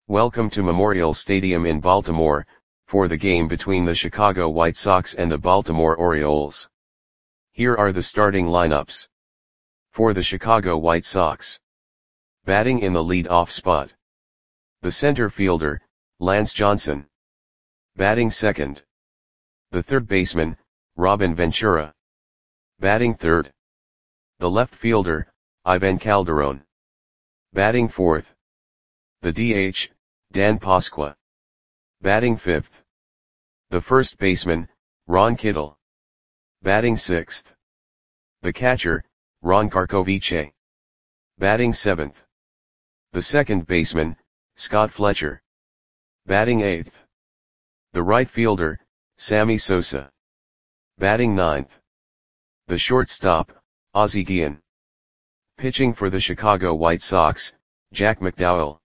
Welcome to Memorial Stadium in Baltimore, for the game between the Chicago White Sox and the Baltimore Orioles. Here are the starting lineups. For the Chicago White Sox. Batting in the lead-off spot. The center fielder, Lance Johnson. Batting second. The third baseman, Robin Ventura. Batting third. The left fielder, Ivan Calderon. Batting fourth. The DH, Dan Pasqua. Batting fifth. The first baseman, Ron Kittle. Batting sixth. The catcher, Ron Karkovice. Batting seventh. The second baseman, Scott Fletcher. Batting eighth. The right fielder, Sammy Sosa. Batting ninth. The shortstop, Ozzie Guillen. Pitching for the Chicago White Sox, Jack McDowell.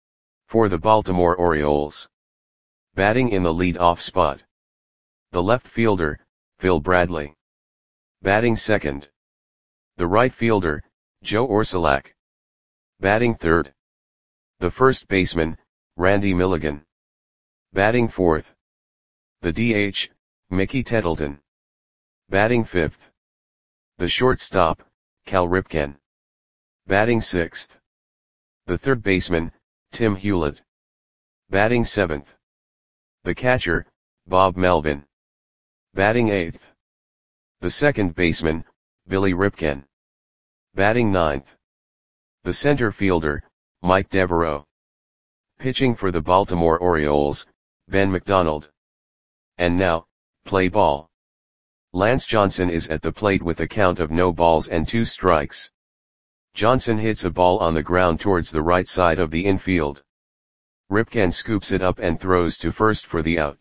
For the Baltimore Orioles. Batting in the lead-off spot. The left fielder, Phil Bradley. Batting second. The right fielder, Joe Orsulak. Batting third. The first baseman, Randy Milligan. Batting fourth. The DH, Mickey Tettleton. Batting fifth. The shortstop, Cal Ripken. Batting sixth. The third baseman, Tim Hewlett. Batting seventh. The catcher, Bob Melvin. Batting eighth. The second baseman, Billy Ripken. Batting ninth. The center fielder, Mike Devereaux. Pitching for the Baltimore Orioles, Ben McDonald. And now, play ball. Lance Johnson is at the plate with a count of no balls and 2 strikes. Johnson hits a ball on the ground towards the right side of the infield. Ripken scoops it up and throws to first for the out.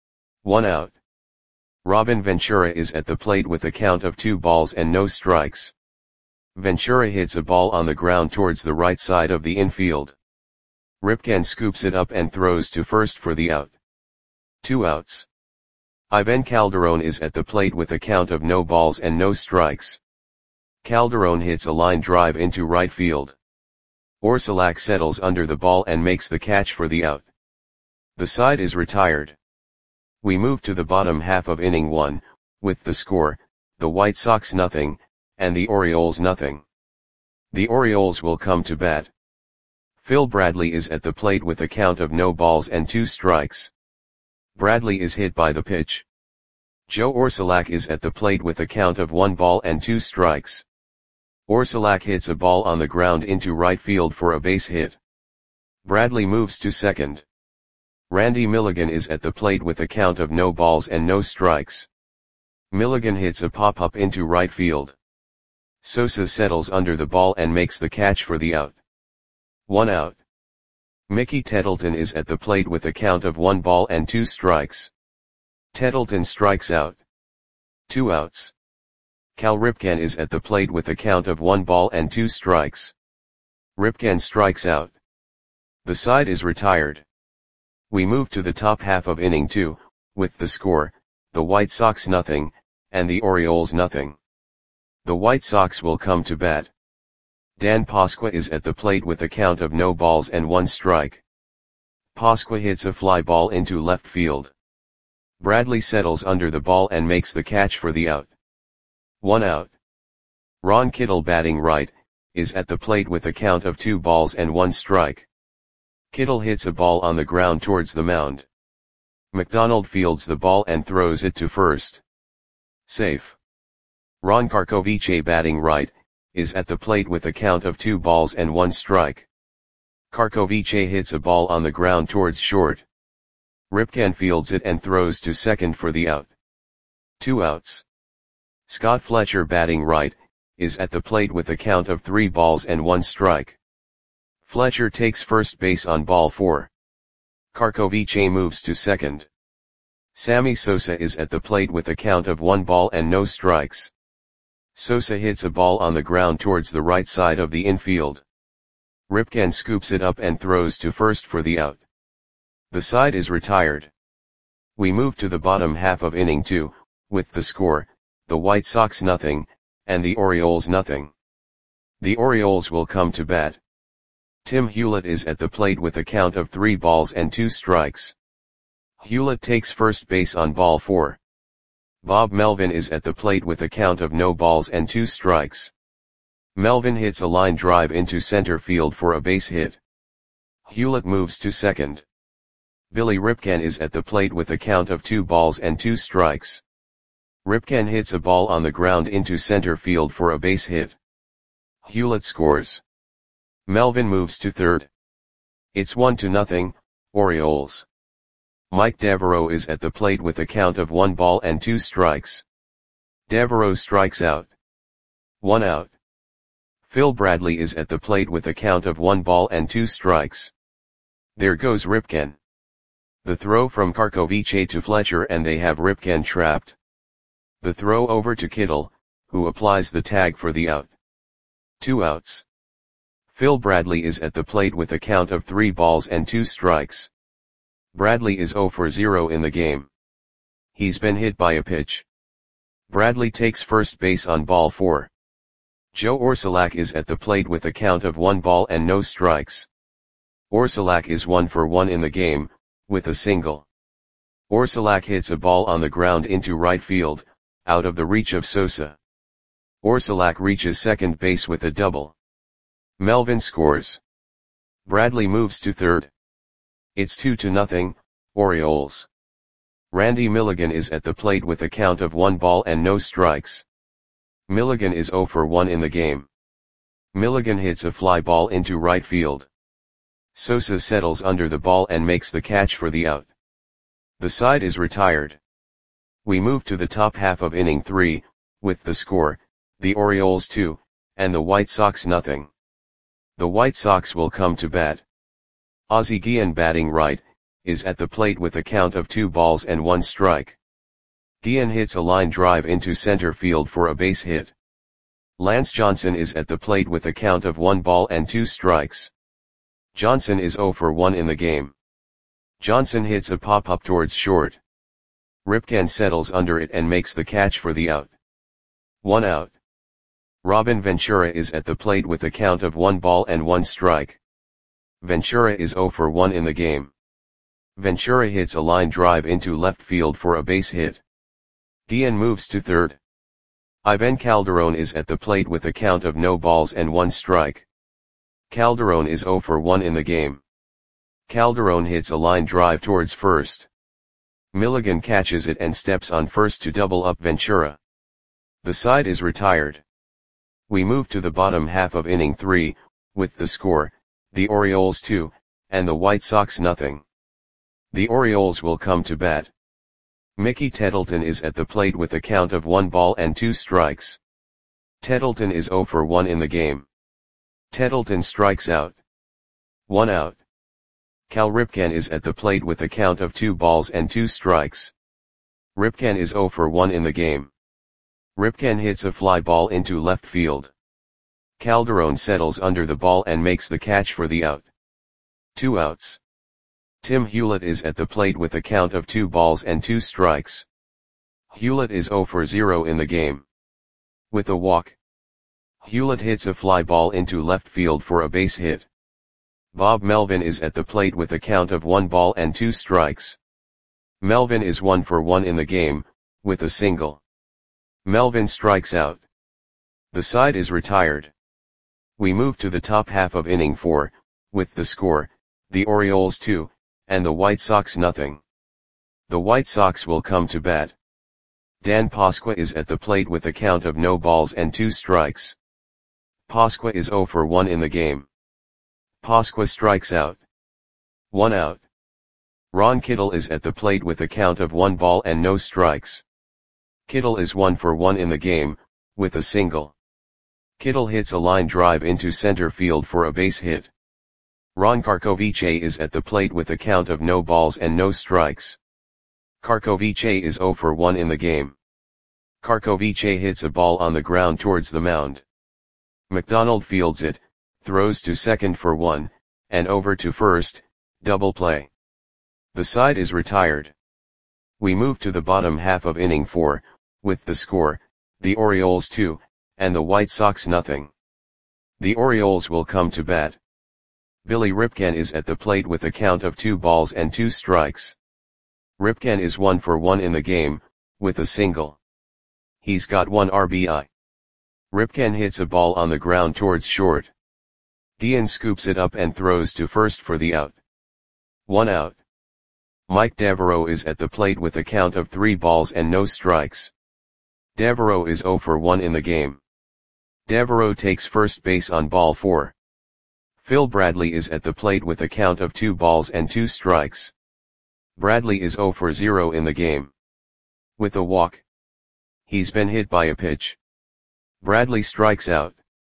1 out. Robin Ventura is at the plate with a count of 2 balls and no strikes. Ventura hits a ball on the ground towards the right side of the infield. Ripken scoops it up and throws to first for the out. 2 outs. Ivan Calderon is at the plate with a count of no balls and no strikes. Calderon hits a line drive into right field. Orsulak settles under the ball and makes the catch for the out. The side is retired. We move to the bottom half of inning 1, with the score, the White Sox 0, and the Orioles 0. The Orioles will come to bat. Phil Bradley is at the plate with a count of no balls and 2 strikes. Bradley is hit by the pitch. Joe Orsulak is at the plate with a count of 1 ball and 2 strikes. Orsulak hits a ball on the ground into right field for a base hit. Bradley moves to second. Randy Milligan is at the plate with a count of no balls and no strikes. Milligan hits a pop-up into right field. Sosa settles under the ball and makes the catch for the out. 1 out. Mickey Tettleton is at the plate with a count of 1 ball and 2 strikes. Tettleton strikes out. 2 outs. Cal Ripken is at the plate with a count of 1 ball and 2 strikes. Ripken strikes out. The side is retired. We move to the top half of inning 2, with the score, the White Sox 0, and the Orioles 0. The White Sox will come to bat. Dan Pasqua is at the plate with a count of no balls and 1 strike. Pasqua hits a fly ball into left field. Bradley settles under the ball and makes the catch for the out. 1 out. Ron Kittle, batting right, is at the plate with a count of 2 balls and 1 strike. Kittle hits a ball on the ground towards the mound. McDonald fields the ball and throws it to first. Safe. Ron Karkovice, batting right, is at the plate with a count of 2 balls and 1 strike. Karkovice hits a ball on the ground towards short. Ripken fields it and throws to second for the out. 2 outs. Scott Fletcher, batting right, is at the plate with a count of 3 balls and 1 strike. Fletcher takes first base on ball 4. Karkovice moves to second. Sammy Sosa is at the plate with a count of 1 ball and no strikes. Sosa hits a ball on the ground towards the right side of the infield. Ripken scoops it up and throws to first for the out. The side is retired. We move to the bottom half of inning 2, with the score, the White Sox 0, and the Orioles 0. The Orioles will come to bat. Tim Hewlett is at the plate with a count of 3 balls and 2 strikes. Hewlett takes first base on ball 4. Bob Melvin is at the plate with a count of no balls and 2 strikes. Melvin hits a line drive into center field for a base hit. Hewlett moves to second. Billy Ripken is at the plate with a count of 2 balls and 2 strikes. Ripken hits a ball on the ground into center field for a base hit. Hewlett scores. Melvin moves to third. It's 1-0, Orioles. Mike Devereaux is at the plate with a count of 1 ball and 2 strikes. Devereaux strikes out. 1 out. Phil Bradley is at the plate with a count of 1 ball and 2 strikes. There goes Ripken. The throw from Karkovice to Fletcher and they have Ripken trapped. The throw over to Kittle, who applies the tag for the out. 2 outs. Phil Bradley is at the plate with a count of 3 balls and 2 strikes. Bradley is 0 for 0 in the game. He's been hit by a pitch. Bradley takes first base on ball 4. Joe Orsulak is at the plate with a count of 1 ball and no strikes. Orsulak is 1 for 1 in the game, with a single. Orsulak hits a ball on the ground into right field, out of the reach of Sosa. Orsulak reaches second base with a double. Melvin scores. Bradley moves to third. It's 2-0, Orioles. Randy Milligan is at the plate with a count of 1 ball and no strikes. Milligan is 0 for 1 in the game. Milligan hits a fly ball into right field. Sosa settles under the ball and makes the catch for the out. The side is retired. We move to the top half of inning 3, with the score, the Orioles 2, and the White Sox nothing. The White Sox will come to bat. Ozzie Guillen, batting right, is at the plate with a count of 2 balls and 1 strike. Guillen hits a line drive into center field for a base hit. Lance Johnson is at the plate with a count of 1 ball and 2 strikes. Johnson is 0 for 1 in the game. Johnson hits a pop-up towards short. Ripken settles under it and makes the catch for the out. 1 out. Robin Ventura is at the plate with a count of 1 ball and 1 strike. Ventura is 0 for 1 in the game. Ventura hits a line drive into left field for a base hit. Guillen moves to third. Ivan Calderon is at the plate with a count of no balls and 1 strike. Calderon is 0 for 1 in the game. Calderon hits a line drive towards first. Milligan catches it and steps on first to double up Ventura. The side is retired. We move to the bottom half of inning 3, with the score, the Orioles 2, and the White Sox nothing. The Orioles will come to bat. Mickey Tettleton is at the plate with a count of 1 ball and 2 strikes. Tettleton is 0 for 1 in the game. Tettleton strikes out. 1 out. Cal Ripken is at the plate with a count of 2 balls and 2 strikes. Ripken is 0 for 1 in the game. Ripken hits a fly ball into left field. Calderon settles under the ball and makes the catch for the out. 2 outs. Tim Hewlett is at the plate with a count of 2 balls and 2 strikes. Hewlett is 0 for 0 in the game. With a walk. Hewlett hits a fly ball into left field for a base hit. Bob Melvin is at the plate with a count of 1 ball and 2 strikes. Melvin is 1 for 1 in the game, with a single. Melvin strikes out. The side is retired. We move to the top half of inning 4, with the score, the Orioles 2, and the White Sox nothing. The White Sox will come to bat. Dan Pasqua is at the plate with a count of no balls and 2 strikes. Pasqua is 0 for 1 in the game. Pasqua strikes out. 1 out. Ron Kittle is at the plate with a count of 1 ball and no strikes. Kittle is 1 for 1 in the game, with a single. Kittle hits a line drive into center field for a base hit. Ron Karkovice is at the plate with a count of no balls and no strikes. Karkovice is 0 for 1 in the game. Karkovice hits a ball on the ground towards the mound. McDonald fields it, throws to second for 1, and over to first, double play. The side is retired. We move to the bottom half of inning 4, with the score, the Orioles 2, and the White Sox nothing. The Orioles will come to bat. Billy Ripken is at the plate with a count of 2 balls and 2 strikes. Ripken is 1 for 1 in the game, with a single. He's got 1 RBI. Ripken hits a ball on the ground towards short. Guillen scoops it up and throws to first for the out. 1 out. Mike Devereaux is at the plate with a count of 3 balls and no strikes. Devereaux is 0 for 1 in the game. Devereaux takes first base on ball 4. Phil Bradley is at the plate with a count of 2 balls and 2 strikes. Bradley is 0 for 0 in the game. With a walk. He's been hit by a pitch. Bradley strikes out.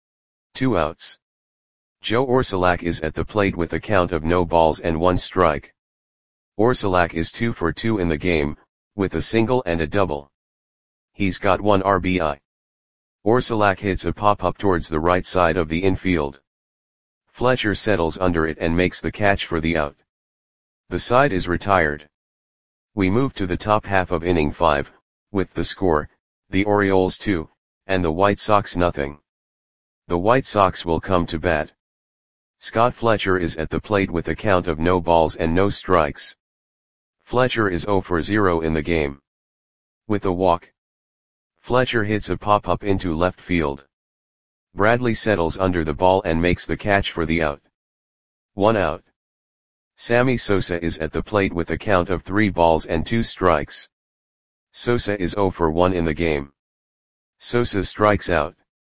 2 outs. Joe Orsulak is at the plate with a count of no balls and 1 strike. Orsulak is 2 for 2 in the game, with a single and a double. He's got 1 RBI. Orsulak hits a pop-up towards the right side of the infield. Fletcher settles under it and makes the catch for the out. The side is retired. We move to the top half of inning 5, with the score, the Orioles 2, and the White Sox nothing. The White Sox will come to bat. Scott Fletcher is at the plate with a count of no balls and no strikes. Fletcher is 0 for 0 in the game. With a walk. Fletcher hits a pop-up into left field. Bradley settles under the ball and makes the catch for the out. 1 out. Sammy Sosa is at the plate with a count of 3 balls and 2 strikes. Sosa is 0 for 1 in the game. Sosa strikes out.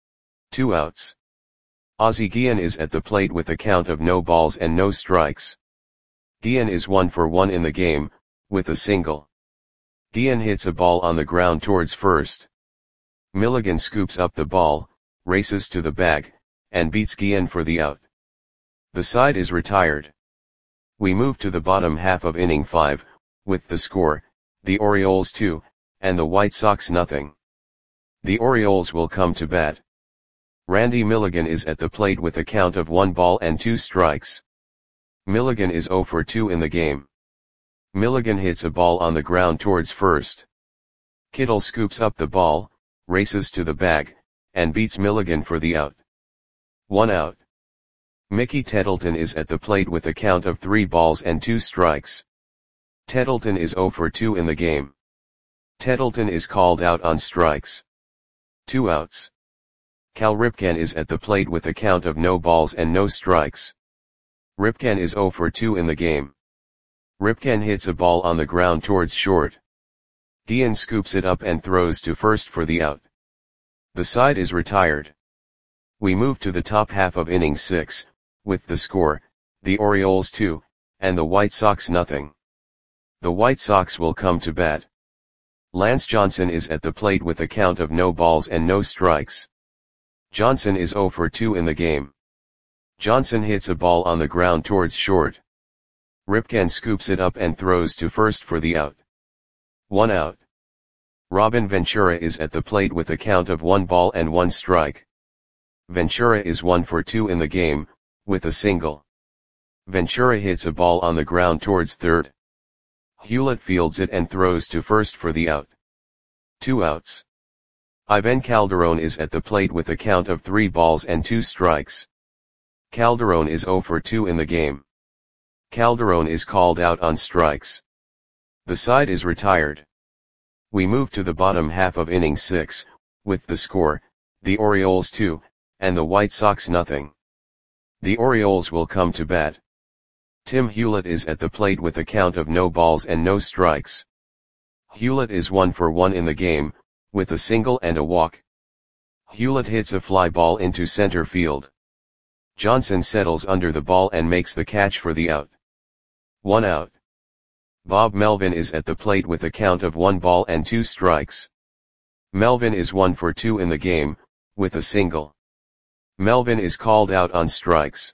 2 outs. Ozzie Guillen is at the plate with a count of no balls and no strikes. Guillen is 1 for 1 in the game, with a single. Guillen hits a ball on the ground towards first. Milligan scoops up the ball, races to the bag, and beats Guillen for the out. The side is retired. We move to the bottom half of inning 5, with the score, the Orioles 2, and the White Sox nothing. The Orioles will come to bat. Randy Milligan is at the plate with a count of 1 ball and 2 strikes. Milligan is 0 for 2 in the game. Milligan hits a ball on the ground towards first. Kittle scoops up the ball, races to the bag, and beats Milligan for the out. 1 out. Mickey Tettleton is at the plate with a count of 3 balls and 2 strikes. Tettleton is 0 for 2 in the game. Tettleton is called out on strikes. 2 outs. Cal Ripken is at the plate with a count of no balls and no strikes. Ripken is 0 for 2 in the game. Ripken hits a ball on the ground towards short. Guillen scoops it up and throws to first for the out. The side is retired. We move to the top half of inning 6, with the score, the Orioles 2, and the White Sox nothing. The White Sox will come to bat. Lance Johnson is at the plate with a count of no balls and no strikes. Johnson is 0 for 2 in the game. Johnson hits a ball on the ground towards short. Ripken scoops it up and throws to first for the out. 1 out. Robin Ventura is at the plate with a count of 1 ball and 1 strike. Ventura is 1 for 2 in the game, with a single. Ventura hits a ball on the ground towards third. Hewlett fields it and throws to first for the out. 2 outs. Ivan Calderon is at the plate with a count of 3 balls and 2 strikes. Calderon is 0 for 2 in the game. Calderon is called out on strikes. The side is retired. We move to the bottom half of inning 6, with the score, the Orioles 2, and the White Sox nothing. The Orioles will come to bat. Tim Hewlett is at the plate with a count of no balls and no strikes. Hewlett is 1 for 1 in the game, with a single and a walk. Hewlett hits a fly ball into center field. Johnson settles under the ball and makes the catch for the out. 1 out. Bob Melvin is at the plate with a count of 1 ball and 2 strikes. Melvin is 1 for 2 in the game, with a single. Melvin is called out on strikes.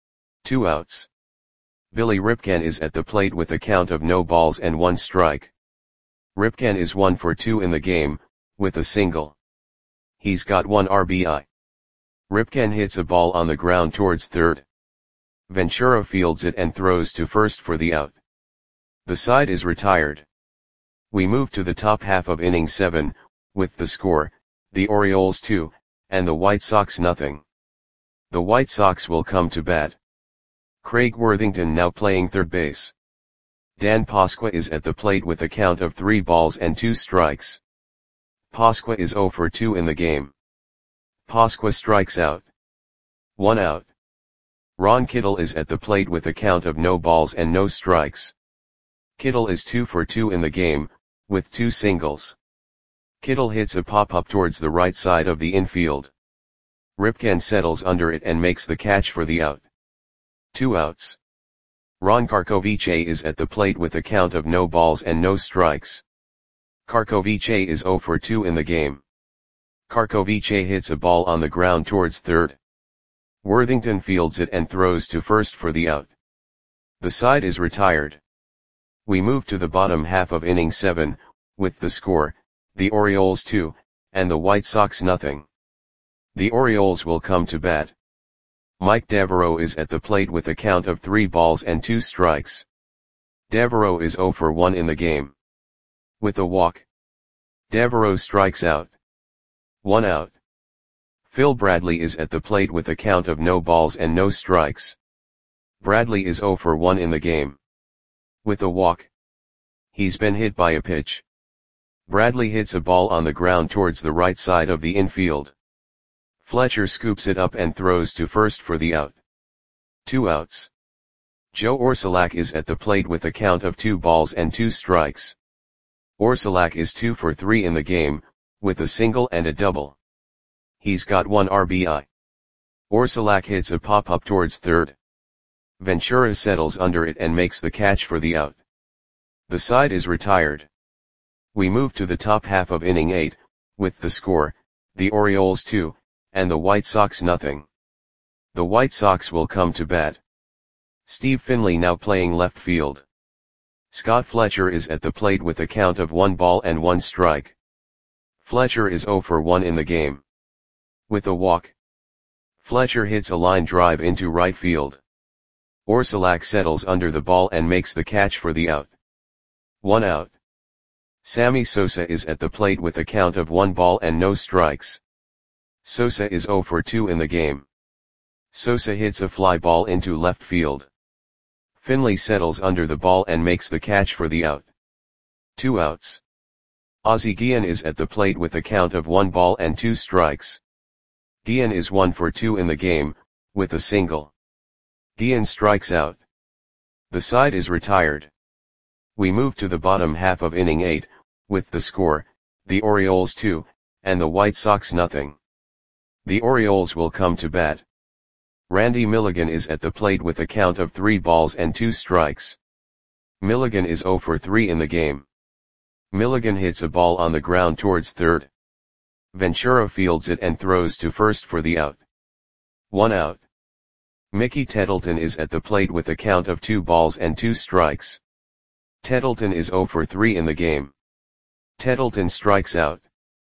2 outs. Billy Ripken is at the plate with a count of no balls and 1 strike. Ripken is 1 for 2 in the game, with a single. He's got 1 RBI. Ripken hits a ball on the ground towards third. Ventura fields it and throws to first for the out. The side is retired. We move to the top half of inning 7, with the score, the Orioles 2, and the White Sox nothing. The White Sox will come to bat. Craig Worthington now playing third base. Dan Pasqua is at the plate with a count of 3 balls and 2 strikes. Pasqua is 0 for 2 in the game. Pasqua strikes out. 1 out. Ron Kittle is at the plate with a count of no balls and no strikes. Kittle is 2 for 2 in the game, with 2 singles. Kittle hits a pop-up towards the right side of the infield. Ripken settles under it and makes the catch for the out. 2 outs. Ron Karkovice is at the plate with a count of no balls and no strikes. Karkovice is 0 for 2 in the game. Karkovice hits a ball on the ground towards third. Worthington fields it and throws to first for the out. The side is retired. We move to the bottom half of inning 7, with the score, the Orioles 2, and the White Sox nothing. The Orioles will come to bat. Mike Devereaux is at the plate with a count of 3 balls and 2 strikes. Devereaux is 0 for 1 in the game. With a walk, Devereaux strikes out. 1 out. Phil Bradley is at the plate with a count of no balls and no strikes. Bradley is 0 for 1 in the game. With a walk, he's been hit by a pitch. Bradley hits a ball on the ground towards the right side of the infield. Fletcher scoops it up and throws to first for the out. 2 outs. Joe Orsulak is at the plate with a count of 2 balls and 2 strikes. Orsulak is 2 for 3 in the game, with a single and a double. He's got 1 RBI. Orsulak hits a pop-up towards third. Ventura settles under it and makes the catch for the out. The side is retired. We move to the top half of inning 8, with the score, the Orioles 2, and the White Sox nothing. The White Sox will come to bat. Steve Finley now playing left field. Scott Fletcher is at the plate with a count of 1 ball and 1 strike. Fletcher is 0 for 1 in the game. With a walk, Fletcher hits a line drive into right field. Orsulak settles under the ball and makes the catch for the out. 1 out. Sammy Sosa is at the plate with a count of 1 ball and no strikes. Sosa is 0 for 2 in the game. Sosa hits a fly ball into left field. Finley settles under the ball and makes the catch for the out. 2 outs. Ozzie Guillen is at the plate with a count of 1 ball and 2 strikes. Guillen is 1 for 2 in the game, with a single. Guillen strikes out. The side is retired. We move to the bottom half of inning 8, with the score, the Orioles 2, and the White Sox nothing. The Orioles will come to bat. Randy Milligan is at the plate with a count of 3 balls and 2 strikes. Milligan is 0 for 3 in the game. Milligan hits a ball on the ground towards third. Ventura fields it and throws to first for the out. 1 out. Mickey Tettleton is at the plate with a count of 2 balls and 2 strikes. Tettleton is 0 for 3 in the game. Tettleton strikes out.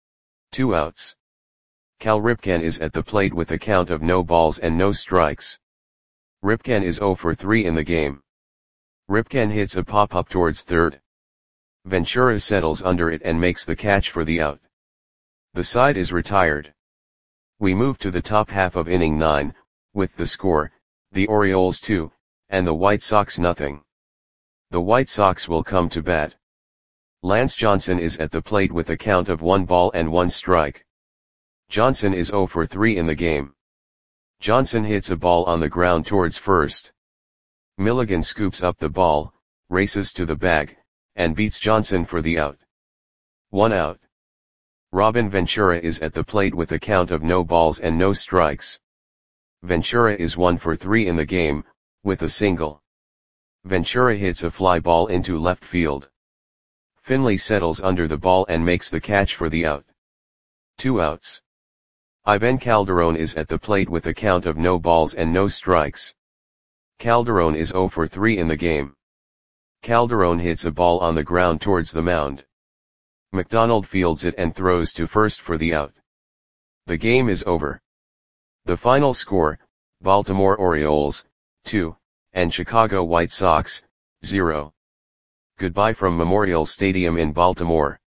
2 outs. Cal Ripken is at the plate with a count of no balls and no strikes. Ripken is 0 for 3 in the game. Ripken hits a pop-up towards third. Ventura settles under it and makes the catch for the out. The side is retired. We move to the top half of inning 9, with the score, the Orioles 2, and the White Sox nothing. The White Sox will come to bat. Lance Johnson is at the plate with a count of 1 ball and 1 strike. Johnson is 0 for 3 in the game. Johnson hits a ball on the ground towards first. Milligan scoops up the ball, races to the bag, and beats Johnson for the out. 1 out. Robin Ventura is at the plate with a count of no balls and no strikes. Ventura is 1 for 3 in the game, with a single. Ventura hits a fly ball into left field. Finley settles under the ball and makes the catch for the out. 2 outs. Ivan Calderon is at the plate with a count of no balls and no strikes. Calderon is 0 for 3 in the game. Calderon hits a ball on the ground towards the mound. McDonald fields it and throws to first for the out. The game is over. The final score, Baltimore Orioles, 2, and Chicago White Sox, 0. Goodbye from Memorial Stadium in Baltimore.